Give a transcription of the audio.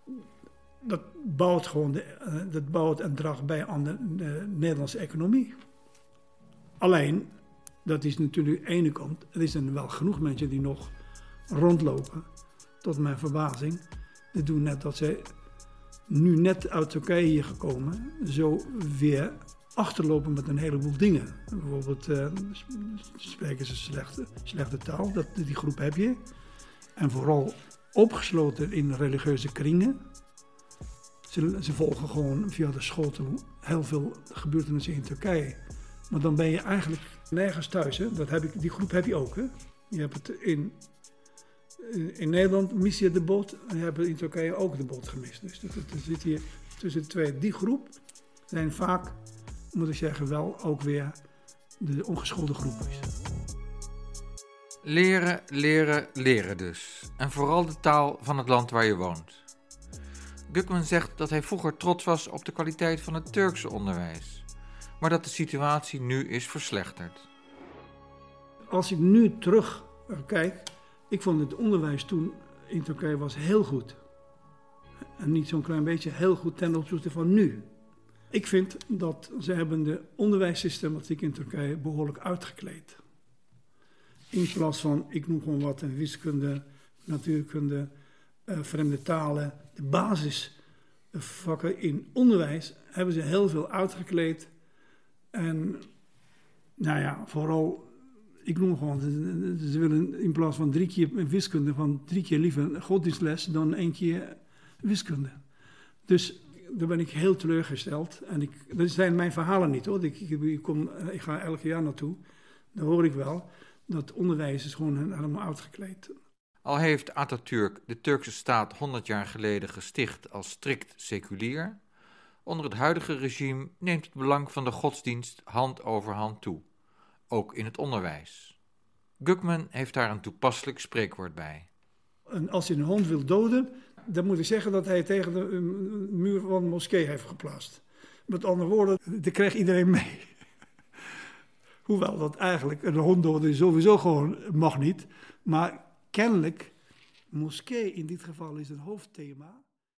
dat bouwt gewoon dat bouwt en draagt bij aan de Nederlandse economie. Alleen, dat is natuurlijk de ene kant. Er zijn wel genoeg mensen die nog rondlopen. Tot mijn verbazing. Die doen net dat zij nu net uit Turkije hier gekomen. Zo weer achterlopen met een heleboel dingen. Bijvoorbeeld spreken ze slechte taal. Die groep heb je. En vooral opgesloten in religieuze kringen. Ze volgen gewoon via de school toe heel veel gebeurtenissen in Turkije. Maar dan ben je eigenlijk nergens thuis. Hè? Die groep heb je ook. Hè? Je hebt het in Nederland mis je de boot. En je hebt in Turkije ook de boot gemist. Dus er zit hier tussen de twee. Die groep zijn vaak, moet ik zeggen, wel ook weer de ongeschoolde groep is. Leren, leren, leren dus. En vooral de taal van het land waar je woont. Gökmen zegt dat hij vroeger trots was op de kwaliteit van het Turkse onderwijs. Maar dat de situatie nu is verslechterd. Als ik nu terugkijk, ik vond het onderwijs toen in Turkije was heel goed. En niet zo'n klein beetje, heel goed ten opzichte van nu. Ik vind dat ze hebben de onderwijssystematiek in Turkije behoorlijk uitgekleed. In plaats van, ik noem gewoon wat, wiskunde, natuurkunde, vreemde talen, de basisvakken in onderwijs hebben ze heel veel uitgekleed. En nou ja, vooral, ik noem gewoon, ze willen in plaats van 3 keer wiskunde, van 3 keer liever een godsdienstles dan 1 keer wiskunde. Dus daar ben ik heel teleurgesteld. En dat zijn mijn verhalen niet hoor. Ik ga elk jaar naartoe, dan hoor ik wel dat onderwijs is gewoon helemaal uitgekleed. Al heeft Atatürk de Turkse staat 100 jaar geleden gesticht als strikt seculier, onder het huidige regime neemt het belang van de godsdienst hand over hand toe, ook in het onderwijs. Gökmen heeft daar een toepasselijk spreekwoord bij. En als je een hond wil doden, dan moet ik zeggen dat hij tegen de muur van de moskee heeft geplaatst. Met andere woorden, dat kreeg iedereen mee. Hoewel dat eigenlijk, een hond doden sowieso gewoon mag niet. Maar kennelijk, moskee in dit geval is een hoofdthema.